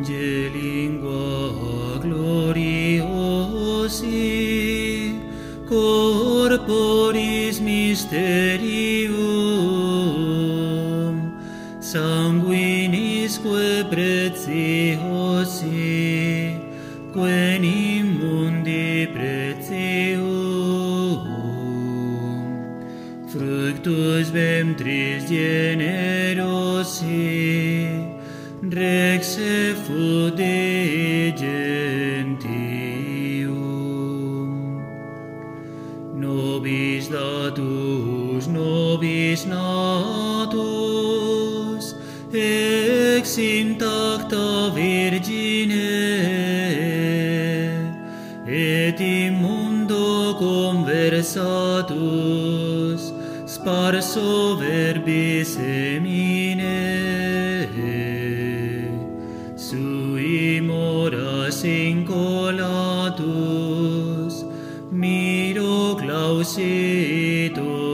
lingua gloriosi corporis mysterium sanguinisque preciosi quenim mundi pretium fructus ventris generosi rex effudi gentium nobis datus nobis natus ex intacta Virgine et in mundo conversatus sparso verbis semine sui moras incolatus miro clausitus